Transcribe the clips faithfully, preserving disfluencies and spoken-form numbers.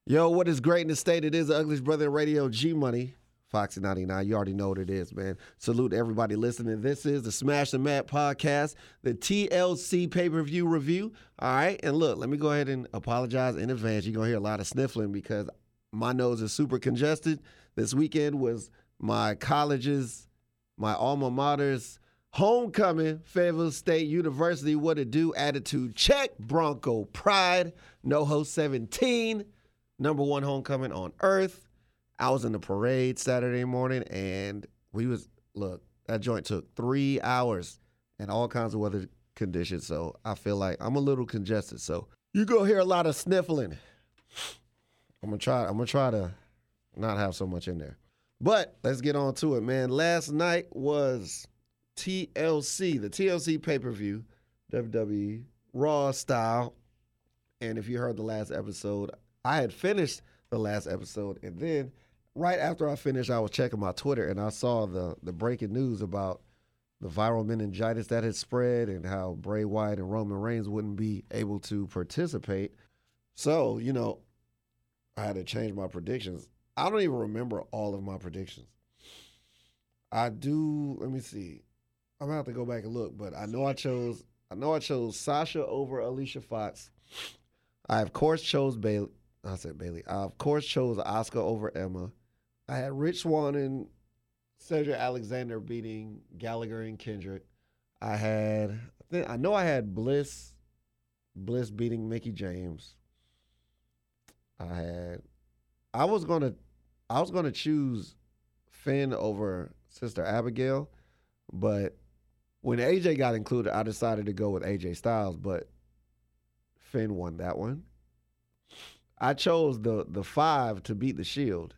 Yo, what is great in the state? It is the Ugliest Brother in Radio, G Money, Foxy ninety-nine. You already know what it is, man. Salute to everybody listening. This is the Smash and Matt podcast, the T L C pay-per-view review. All right, and look, let me go ahead and apologize in advance. You're going to hear a lot of sniffling because my nose is super congested. This weekend was my college's, my alma mater's homecoming, Fayetteville State University. What it do? Attitude check. Bronco pride. NoHo seventeen. Number one homecoming on earth. I was in the parade Saturday morning, and we was, look, that joint took three hours and all kinds of weather conditions, so I feel like I'm a little congested. So you're going to hear a lot of sniffling. I'm going to try I'm gonna try to not have so much in there. But let's get on to it, man. Last night was T L C, the T L C pay-per-view, W W E, Raw style. And if you heard the last episode, I had finished the last episode, and then right after I finished, I was checking my Twitter, and I saw the the breaking news about the viral meningitis that had spread and how Bray Wyatt and Roman Reigns wouldn't be able to participate. So, you know, I had to change my predictions. I don't even remember all of my predictions. I do, let me see. I'm going to have to go back and look, but I know I chose, I know I chose Sasha over Alicia Fox. I, of course, chose Bayley. I said Bayley. I, of course, chose Asuka over Emma. I had Rich Swann and Cedric Alexander beating Gallagher and Kendrick. I had, I, think, I know I had Bliss, Bliss beating Mickie James. I had, I was gonna, I was gonna choose Finn over Sister Abigail, but when A J got included, I decided to go with A J Styles, but Finn won that one. I chose the the five to beat the Shield,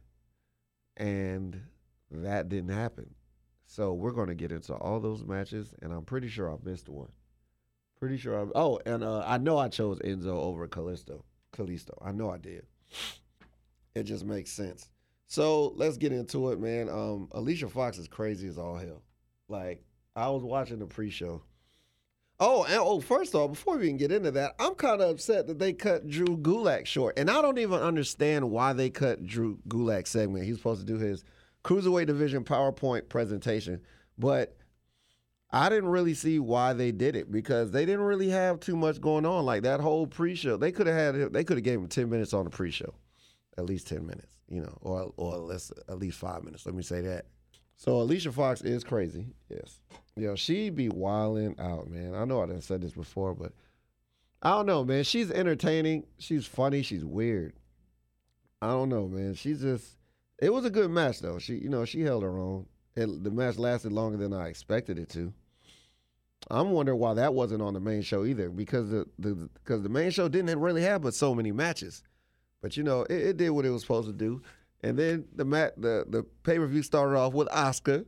and that didn't happen. So we're going to get into all those matches, and I'm pretty sure I missed one. Pretty sure I Oh, and uh, I know I chose Enzo over Kalisto. Kalisto. I know I did. It just makes sense. So let's get into it, man. Um, Alicia Fox is crazy as all hell. Like, I was watching the pre-show. Oh, and, oh, first off, before we even get into that, I'm kind of upset that they cut Drew Gulak short. And I don't even understand why they cut Drew Gulak's segment. He's supposed to do his Cruiserweight Division PowerPoint presentation. But I didn't really see why they did it because they didn't really have too much going on. Like that whole pre-show, they could have had, they could have gave him ten minutes on the pre-show. At least ten minutes, you know, or or less, at least five minutes. Let me say that. So Alicia Fox is crazy, yes. You know, she be wilding out, man. I know I done said this before, but I don't know, man. She's entertaining. She's funny. She's weird. I don't know, man. She's just, it was a good match, though. She, you know, she held her own. It, the match lasted longer than I expected it to. I'm wondering why that wasn't on the main show either, because the the because the main show didn't really have but so many matches. But, you know, it, it did what it was supposed to do. And then the mat, the, the pay-per-view started off with Asuka.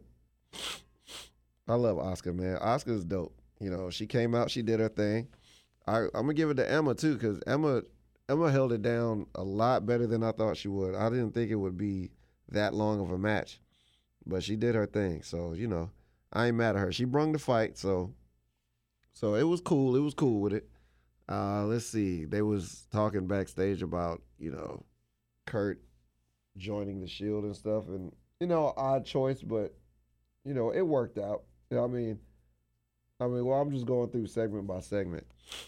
I love Asuka, man. Asuka's dope. You know, she came out, she did her thing. I, I'm going to give it to Emma, too, because Emma Emma held it down a lot better than I thought she would. I didn't think it would be that long of a match. But she did her thing. So, you know, I ain't mad at her. She brung the fight, so so it was cool. It was cool with it. Uh, let's see. They was talking backstage about, you know, Kurt joining the Shield and stuff. And, you know, odd choice, but, you know, it worked out. You know, I mean, I mean, well, I'm just going through segment by segment.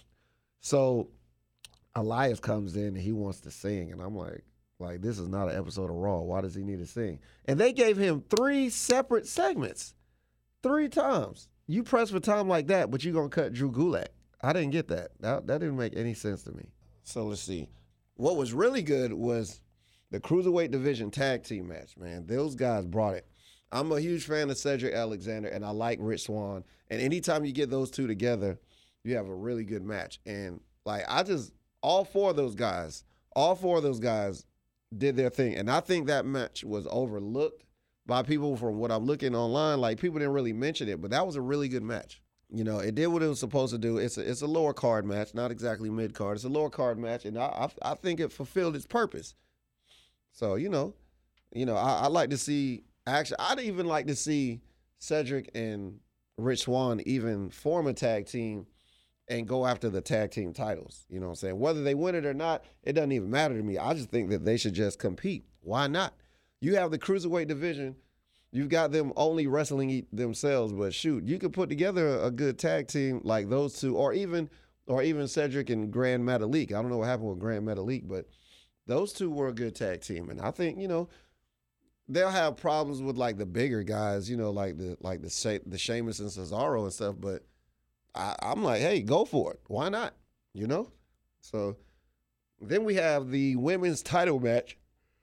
So Elias comes in and he wants to sing. And I'm like, like, this is not an episode of Raw. Why does he need to sing? And they gave him three separate segments. Three times. You press for time like that, but you're going to cut Drew Gulak. I didn't get that. that. That didn't make any sense to me. So let's see. What was really good was the Cruiserweight Division tag team match, man. Those guys brought it. I'm a huge fan of Cedric Alexander, and I like Rich Swann. And anytime you get those two together, you have a really good match. And, like, I just, all four of those guys, all four of those guys did their thing. And I think that match was overlooked by people from what I'm looking online. Like, people didn't really mention it, but that was a really good match. You know, it did what it was supposed to do. It's a, it's a lower card match, not exactly mid card. It's a lower card match, and I I, I think it fulfilled its purpose. So, you know, you know, I, I like to see, actually, I'd even like to see Cedric and Rich Swann even form a tag team and go after the tag team titles. You know what I'm saying? Whether they win it or not, it doesn't even matter to me. I just think that they should just compete. Why not? You have the cruiserweight division. You've got them only wrestling themselves, but shoot, you could put together a good tag team like those two, or even or even Cedric and Grand Metalik. I don't know what happened with Grand Metalik, but those two were a good tag team. And I think, you know, they'll have problems with like the bigger guys, you know, like the like the She- the Sheamus and Cesaro and stuff, but I, I'm like, hey, go for it. Why not? You know? So then we have the women's title match.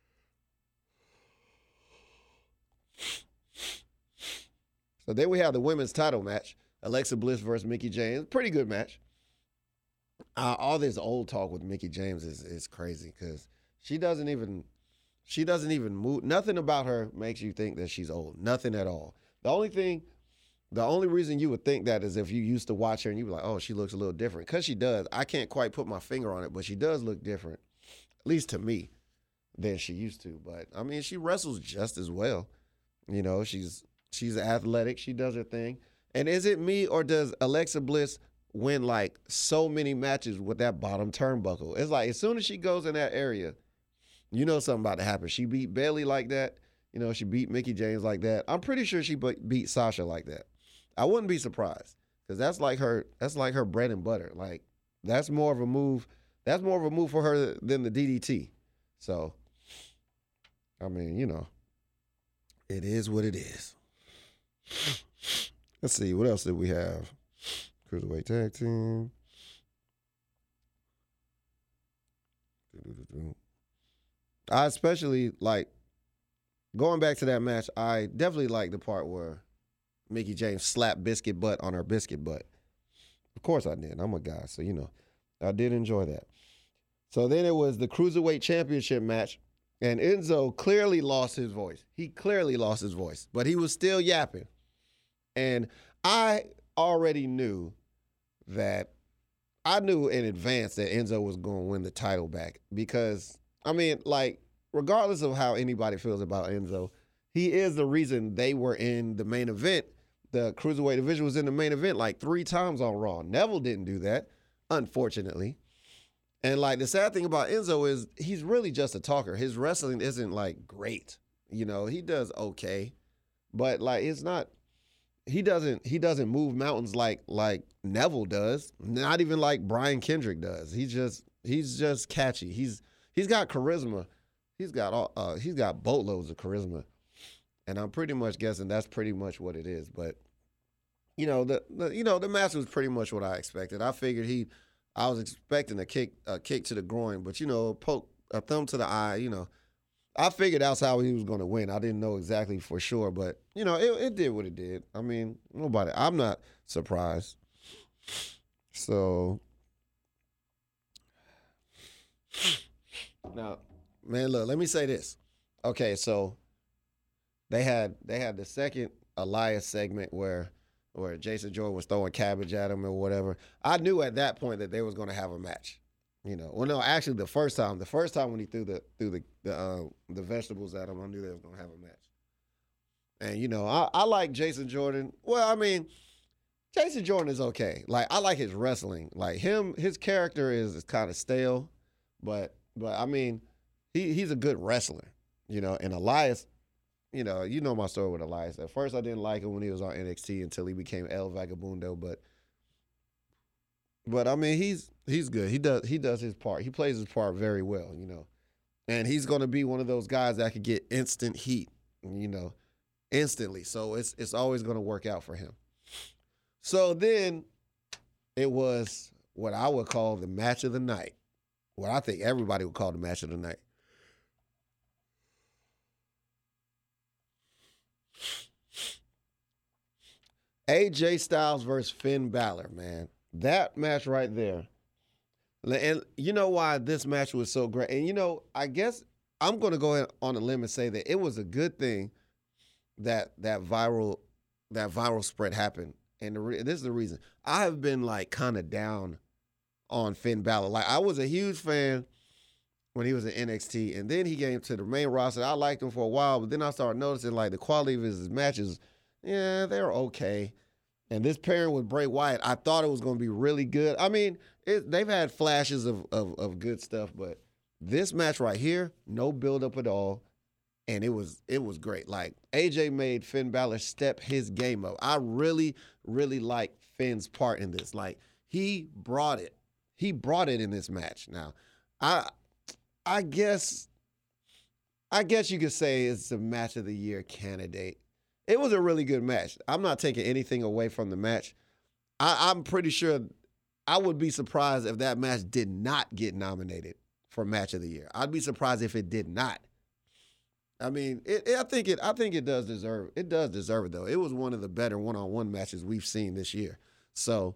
So then we have the women's title match. Alexa Bliss versus Mickie James. Pretty good match. Uh, all this old talk with Mickie James is, is crazy because she doesn't even she doesn't even move. Nothing about her makes you think that she's old. Nothing at all. The only thing The only reason you would think that is if you used to watch her and you were like, oh, she looks a little different. Because she does. I can't quite put my finger on it, but she does look different, at least to me, than she used to. But, I mean, she wrestles just as well. You know, she's she's athletic. She does her thing. And is it me or does Alexa Bliss win, like, so many matches with that bottom turnbuckle? It's like as soon as she goes in that area, you know something about to happen. She beat Bayley like that. You know, she beat Mickie James like that. I'm pretty sure she beat Sasha like that. I wouldn't be surprised because that's like her. That's like her bread and butter. Like that's more of a move. That's more of a move for her than the D D T. So, I mean, you know, it is what it is. Let's see what else did we have. Cruiserweight tag team. I especially like going back to that match. I definitely like the part where Mickie James slapped Biscuit Butt on her biscuit butt. Of course I did. I'm a guy, so you know. I did enjoy that. So then it was the Cruiserweight Championship match, and Enzo clearly lost his voice. He clearly lost his voice, but he was still yapping. And I already knew that, I knew in advance that Enzo was going to win the title back because, I mean, like, regardless of how anybody feels about Enzo, he is the reason they were in the main event. The Cruiserweight division was in the main event like three times on Raw. Neville didn't do that, unfortunately. And like the sad thing about Enzo is he's really just a talker. His wrestling isn't like great. You know, he does okay. But like it's not he doesn't he doesn't move mountains like like Neville does. Not even like Brian Kendrick does. He's just he's just catchy. He's he's got charisma. He's got all uh, he's got boatloads of charisma. And I'm pretty much guessing that's pretty much what it is. But you know, the, the you know, the match was pretty much what I expected. I figured he I was expecting a kick a kick to the groin, but you know, a poke a thumb to the eye, you know. I figured that's how he was going to win. I didn't know exactly for sure, but you know, it, it did what it did. I mean, nobody I'm not surprised. So now, man, look, let me say this. Okay, so They had they had the second Elias segment where where Jason Jordan was throwing cabbage at him or whatever. I knew at that point that they was going to have a match. You know, well, no, actually, the first time, the first time when he threw the threw the the, uh, the vegetables at him, I knew they was going to have a match. And you know, I, I like Jason Jordan. Well, I mean, Jason Jordan is okay. Like I like his wrestling. Like him, his character is, is kind of stale, but but I mean, he he's a good wrestler. You know, and Elias. You know, you know my story with Elias. At first, I didn't like him when he was on N X T until he became El Vagabundo. But, but I mean, he's he's good. He does he does his part. He plays his part very well. You know, and he's going to be one of those guys that could get instant heat. You know, instantly. So it's it's always going to work out for him. So then, it was what I would call the match of the night. What I think everybody would call the match of the night. A J Styles versus Finn Balor, man. That match right there. And you know why this match was so great? And you know, I guess I'm going to go ahead on a limb and say that it was a good thing that that viral that viral spread happened. And the re- this is the reason. I have been like kind of down on Finn Balor. Like I was a huge fan when he was in N X T, and then he came to the main roster. I liked him for a while, but then I started noticing like the quality of his matches. Yeah, they're okay. And this pairing with Bray Wyatt, I thought it was going to be really good. I mean, it, they've had flashes of, of of good stuff, but this match right here, no build-up at all, and it was it was great. Like, A J made Finn Balor step his game up. I really, really like Finn's part in this. Like, he brought it. He brought it in this match. Now, I I guess I guess you could say it's a match of the year candidate. It was a really good match. I'm not taking anything away from the match. I, I'm pretty sure I would be surprised if that match did not get nominated for match of the year. I'd be surprised if it did not. I mean, it, it, I think it. I think it does deserve. It does deserve it though. It was one of the better one-on-one matches we've seen this year. So,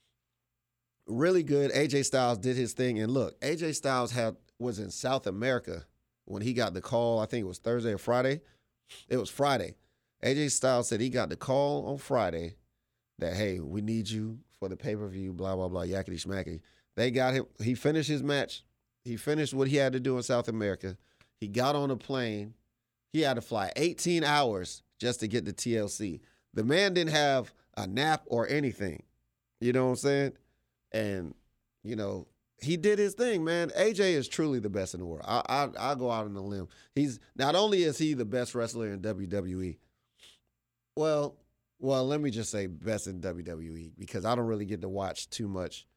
really good. A J Styles did his thing, and look, A J Styles had was in South America when he got the call. I think it was Thursday or Friday. It was Friday. A J Styles said he got the call on Friday that, hey, we need you for the pay-per-view, blah, blah, blah, yakety schmacky. They got him. He finished his match. He finished what he had to do in South America. He got on a plane. He had to fly eighteen hours just to get to T L C. The man didn't have a nap or anything. You know what I'm saying? And, you know, he did his thing, man. A J is truly the best in the world. I, I, I'll go out on a limb. He's not only is he the best wrestler in W W E, Well, well, let me just say best in W W E because I don't really get to watch too much,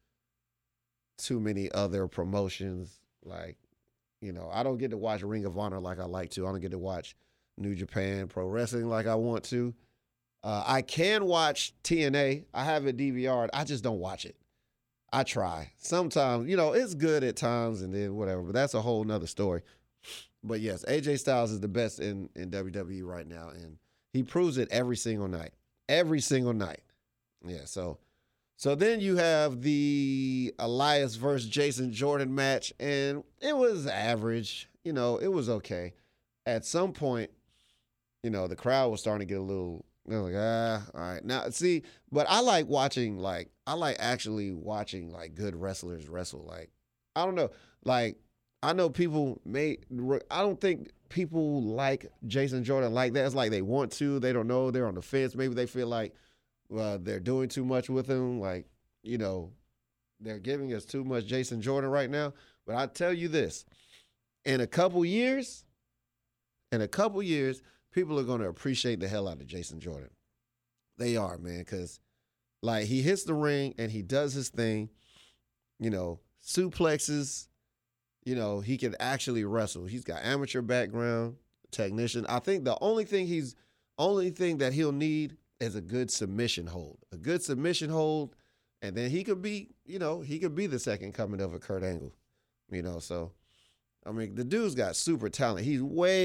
too many other promotions. Like, you know, I don't get to watch Ring of Honor like I like to. I don't get to watch New Japan Pro Wrestling like I want to. Uh, I can watch T N A. I have it D V R'd. I just don't watch it. I try. Sometimes, you know, it's good at times and then whatever, but that's a whole nother story. But yes, A J Styles is the best in, in W W E right now, and he proves it every single night. Every single night. Yeah, so so then you have the Elias versus Jason Jordan match, and it was average. You know, it was okay. At some point, you know, the crowd was starting to get a little, they were like, ah, all right. Now, see, but I like watching, like, I like actually watching, like, good wrestlers wrestle. Like, I don't know. Like, I know people may, I don't think people like Jason Jordan like that. It's like they want to. They don't know. They're on the fence. Maybe they feel like uh, they're doing too much with him. Like, you know, they're giving us too much Jason Jordan right now. But I tell you this, in a couple years, in a couple years, people are going to appreciate the hell out of Jason Jordan. They are, man, because, like, he hits the ring and he does his thing, you know, suplexes. You know, he can actually wrestle. He's got amateur background, technician. I think the only thing he's, only thing that he'll need is a good submission hold. A good submission hold, and then he could be, you know, he could be the second coming of a Kurt Angle. You know, so, I mean, the dude's got super talent. He's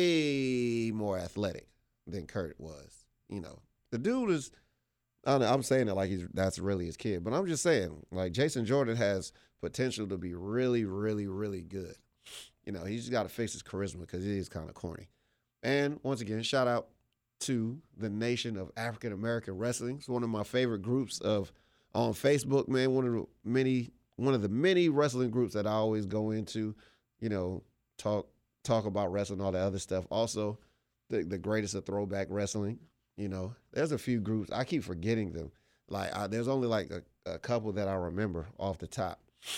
way more athletic than Kurt was. You know, the dude is, I don't know, I'm saying it like he's that's really his kid, but I'm just saying, like, Jason Jordan has potential to be really, really, really good. You know, he's just got to fix his charisma because he is kind of corny. And once again, shout out to the Nation of African American Wrestling. It's one of my favorite groups of on Facebook, man. One of the many, one of the many wrestling groups that I always go into. You know, talk talk about wrestling, all that other stuff. Also, the the greatest of throwback wrestling. You know, there's a few groups I keep forgetting them. Like, I, there's only like a, a couple that I remember off the top.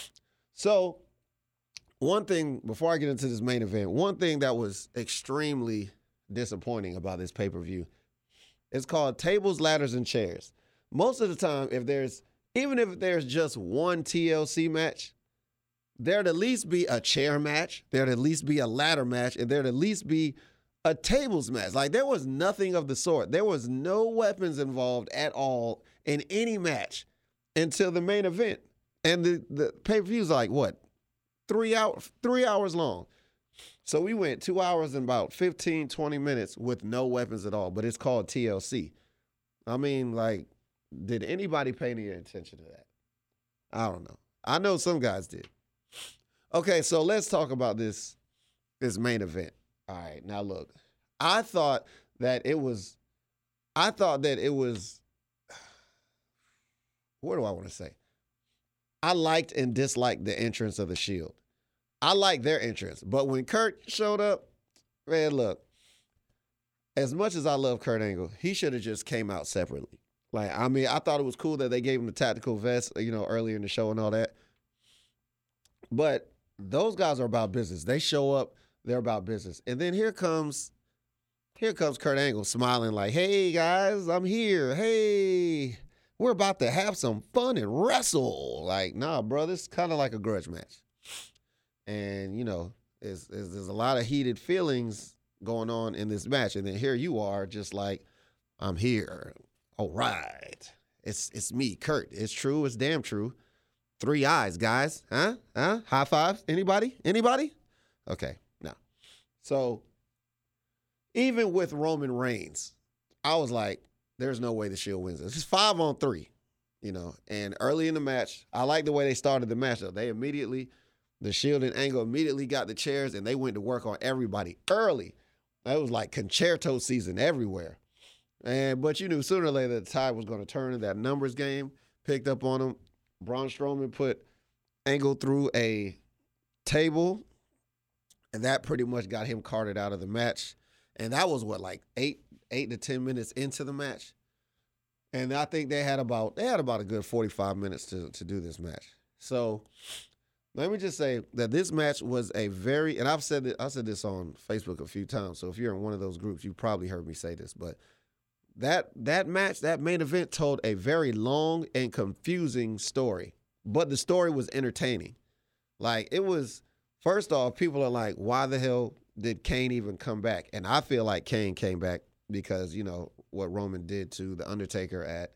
So, one thing, before I get into this main event, one thing that was extremely disappointing about this pay-per-view, it's called Tables, Ladders, and Chairs. Most of the time, if there's, even if there's just one T L C match, there'd at least be a chair match, there'd at least be a ladder match, and there'd at least be a tables match. Like, there was nothing of the sort. There was no weapons involved at all in any match until the main event. And the, the pay-per-view's like, what, three hours, three hours long. So we went two hours and about fifteen, twenty minutes with no weapons at all, but it's called T L C. I mean, like, did anybody pay any attention to that? I don't know. I know some guys did. Okay, so let's talk about this, this main event. All right, now look, I thought that it was, I thought that it was, what do I want to say? I liked and disliked the entrance of the Shield. I liked their entrance, but when Kurt showed up, man, look, as much as I love Kurt Angle, he should have just came out separately. Like, I mean, I thought it was cool that they gave him the tactical vest, you know, earlier in the show and all that. But those guys are about business. They show up, they're about business. And then here comes, here comes Kurt Angle smiling like, hey, guys, I'm here. Hey, we're about to have some fun and wrestle. Like, nah, bro, this is kind of like a grudge match. And, you know, it's, it's, there's a lot of heated feelings going on in this match. And then here you are just like, I'm here. All right. It's it's me, Kurt. It's true. It's damn true. Three eyes, guys. Huh? Huh? High fives? Anybody? Anybody? Okay. No. So even with Roman Reigns, I was like, there's no way the Shield wins this. It's five on three, you know. And early in the match, I like the way they started the match, though. They immediately, the Shield and Angle immediately got the chairs, and they went to work on everybody early. That was like concerto season everywhere. And but you knew sooner or later the tide was going to turn in that numbers game. Picked up on him. Braun Strowman put Angle through a table, and that pretty much got him carted out of the match. And that was what, like eight, eight to ten minutes into the match. And I think they had about they had about a good forty-five minutes to to do this match. So let me just say that this match was a very, and I've said it, I said this on Facebook a few times. So if you're in one of those groups, you probably heard me say this, but. That that match, that main event told a very long and confusing story, but the story was entertaining. Like, it was, first off, people are like, why the hell did Kane even come back? And I feel like Kane came back because, you know, what Roman did to The Undertaker at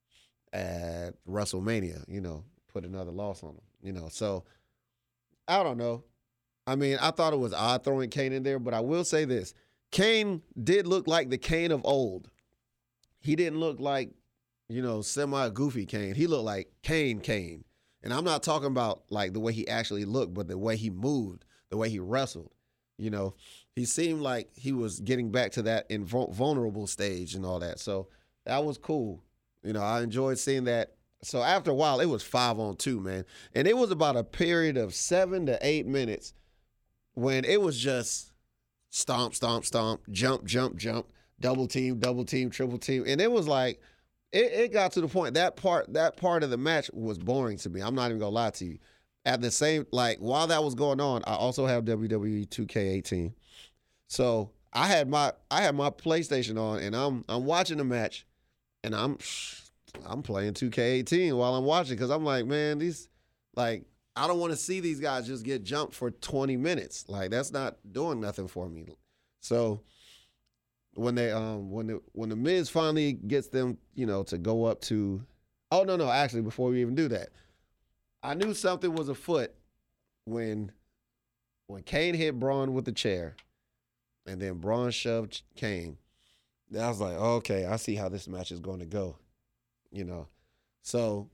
at WrestleMania, you know, put another loss on him, you know. So, I don't know. I mean, I thought it was odd throwing Kane in there, but I will say this. Kane did look like the Kane of old. He didn't look like, you know, semi-goofy Kane. He looked like Kane Kane. And I'm not talking about, like, the way he actually looked, but the way he moved, the way he wrestled. You know, he seemed like he was getting back to that invulnerable stage and all that. So that was cool. You know, I enjoyed seeing that. So after a while, it was five on two, man. And it was about a period of seven to eight minutes when it was just stomp, stomp, stomp, jump, jump, jump. Double team, double team, triple team. And it was like, it, it got to the point, that part that part of the match was boring to me. I'm not even going to lie to you. At the same, like, while that was going on, I also have W W E two K eighteen. So I had my I had my PlayStation on, and I'm I'm watching the match, and I'm I'm playing two K eighteen while I'm watching, because I'm like, man, these, like, I don't want to see these guys just get jumped for twenty minutes. Like, that's not doing nothing for me. So when they um when the when the Miz finally gets them, you know, to go up to, oh no no actually before we even do that, I knew something was afoot when when Kane hit Braun with the chair, and then Braun shoved Kane. Then I was like, okay, I see how this match is going to go, you know. So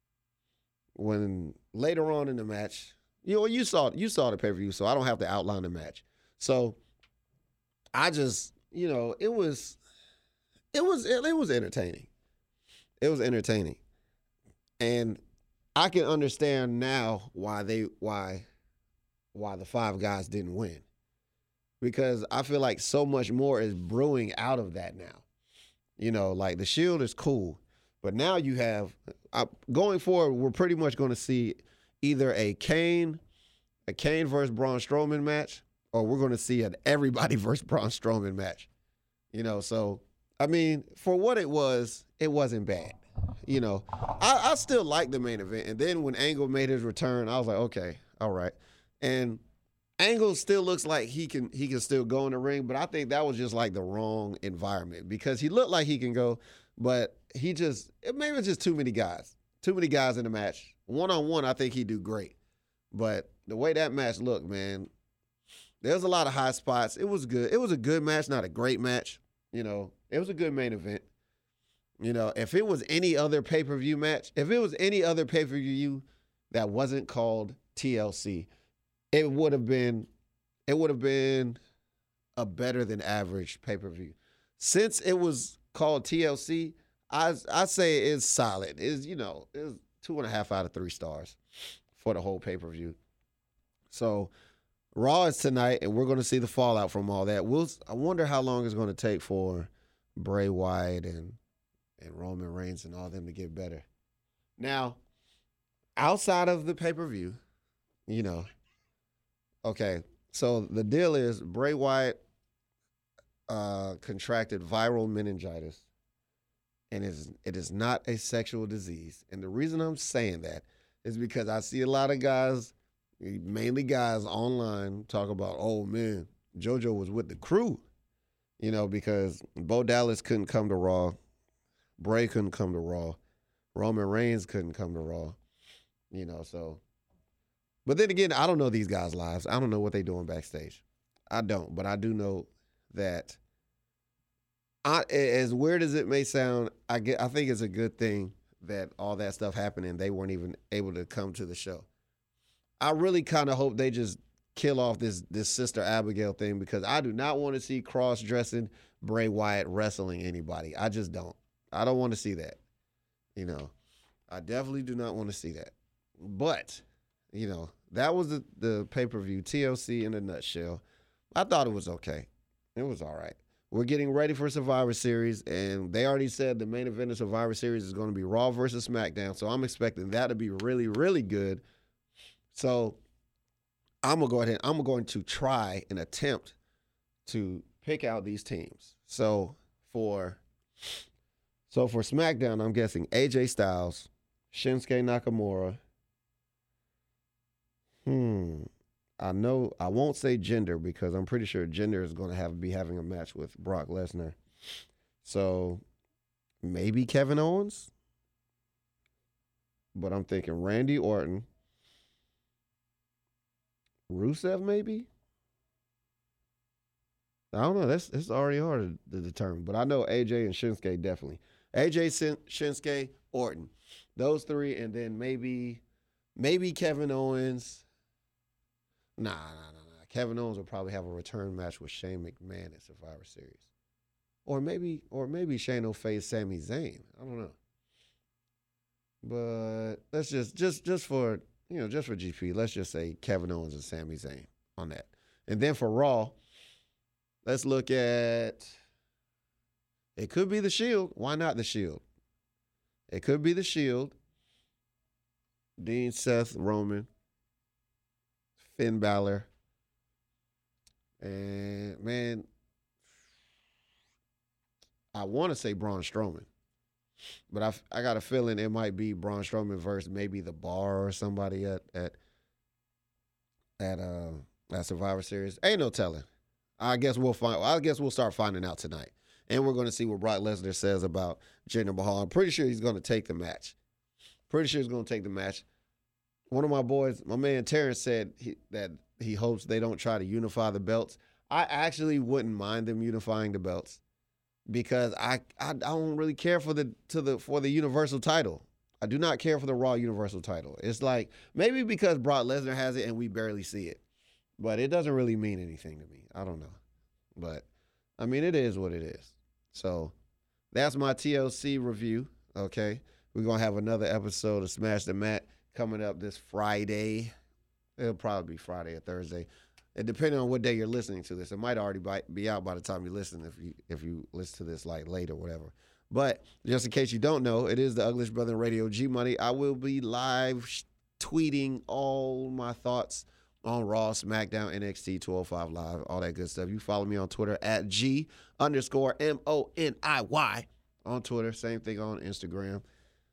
when later on in the match, you know, you saw you saw the pay-per-view, so I don't have to outline the match. So I just, you know, it was, it was, it, it was entertaining. It was entertaining, and I can understand now why they, why, why the five guys didn't win, because I feel like so much more is brewing out of that now. You know, like the Shield is cool, but now you have, uh, going forward, we're pretty much going to see either a Kane, a Kane versus Braun Strowman match, or we're going to see an everybody versus Braun Strowman match. You know, so, I mean, for what it was, it wasn't bad. You know, I, I still like the main event. And then when Angle made his return, I was like, okay, all right. And Angle still looks like he can he can still go in the ring, but I think that was just like the wrong environment, because he looked like he can go, but he just, it maybe it's just too many guys. Too many guys in the match. One-on-one, I think he'd do great. But the way that match looked, man, there's a lot of high spots. It was good. It was a good match, not a great match. You know, it was a good main event. You know, if it was any other pay-per-view match, if it was any other pay-per-view that wasn't called T L C, it would have been, it would have been a better than average pay-per-view. Since it was called T L C, I I say it's solid. It's, you know, it's two and a half out of three stars for the whole pay-per-view. So Raw is tonight, and we're going to see the fallout from all that. We'll, I wonder how long it's going to take for Bray Wyatt and and Roman Reigns and all them to get better. Now, outside of the pay-per-view, you know, okay, so the deal is Bray Wyatt uh, contracted viral meningitis, and it is, it is not a sexual disease. And the reason I'm saying that is because I see a lot of guys, mainly guys online, talk about, oh, man, JoJo was with the crew, you know, because Bo Dallas couldn't come to Raw. Bray couldn't come to Raw. Roman Reigns couldn't come to Raw, you know, so. But then again, I don't know these guys' lives. I don't know what they're doing backstage. I don't, but I do know that, I, as weird as it may sound, I, get, I think it's a good thing that all that stuff happened and they weren't even able to come to the show. I really kind of hope they just kill off this this Sister Abigail thing, because I do not want to see cross-dressing Bray Wyatt wrestling anybody. I just don't. I don't want to see that. You know, I definitely do not want to see that. But, you know, that was the, the pay-per-view, T L C in a nutshell. I thought it was okay. It was all right. We're getting ready for Survivor Series, and they already said the main event of Survivor Series is going to be Raw versus SmackDown, so I'm expecting that to be really, really good. So I'm going to go ahead, I'm going to try and attempt to pick out these teams. So for so for SmackDown, I'm guessing A J Styles, Shinsuke Nakamura. Hmm. I know I won't say Jinder, because I'm pretty sure Jinder is going to have be having a match with Brock Lesnar. So maybe Kevin Owens, but I'm thinking Randy Orton, Rusev maybe. I don't know. That's it's already hard to, to determine, but I know A J and Shinsuke definitely. A J, Shinsuke, Orton, those three, and then maybe maybe Kevin Owens. Nah, nah, nah, nah. Kevin Owens will probably have a return match with Shane McMahon at Survivor Series. Or maybe or maybe Shane will face Sami Zayn. I don't know. But let's just just just for, you know, just for G P, let's just say Kevin Owens and Sami Zayn on that. And then for Raw, let's look at, it could be the Shield. Why not the Shield? It could be the Shield. Dean, Seth, Roman, Finn Balor, and, man, I want to say Braun Strowman, but I, I got a feeling it might be Braun Strowman versus maybe The Bar or somebody at at at uh at Survivor Series. Ain't no telling. I guess we'll find. I guess we'll start finding out tonight, and we're going to see what Brock Lesnar says about Jinder Mahal. I'm pretty sure he's going to take the match. Pretty sure he's going to take the match. One of my boys, my man Terrence, said he, that he hopes they don't try to unify the belts. I actually wouldn't mind them unifying the belts, because I, I I don't really care for the to the for the Universal title. I do not care for the Raw Universal title. It's like, maybe because Brock Lesnar has it and we barely see it, but it doesn't really mean anything to me. I don't know, but I mean, it is what it is. So that's my T L C review. Okay, we're gonna have another episode of Smash the Mat coming up this Friday. It'll probably be Friday or Thursday. And depending on what day you're listening to this, it might already be out by the time you listen, if you if you listen to this like late or whatever. But just in case you don't know, it is the Ugliest Brother Radio, G Money. I will be live sh- tweeting all my thoughts on Raw, SmackDown, N X T, two oh five Live, all that good stuff. You follow me on Twitter at G underscore M O N I Y on Twitter. Same thing on Instagram.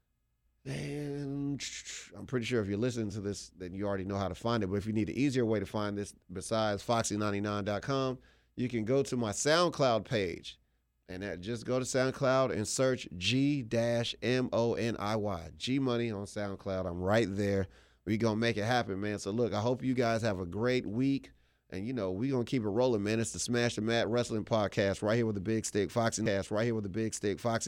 And I'm pretty sure if you're listening to this, then you already know how to find it. But if you need an easier way to find this besides foxy ninety-nine dot com, you can go to my SoundCloud page. And that, just go to SoundCloud and search G M O N I Y. G Money on SoundCloud. I'm right there. We're going to make it happen, man. So, look, I hope you guys have a great week. And, you know, we're going to keep it rolling, man. It's the Smash the Mat Wrestling Podcast right here with the Big Stick Foxy. Right here with the Big Stick Foxy.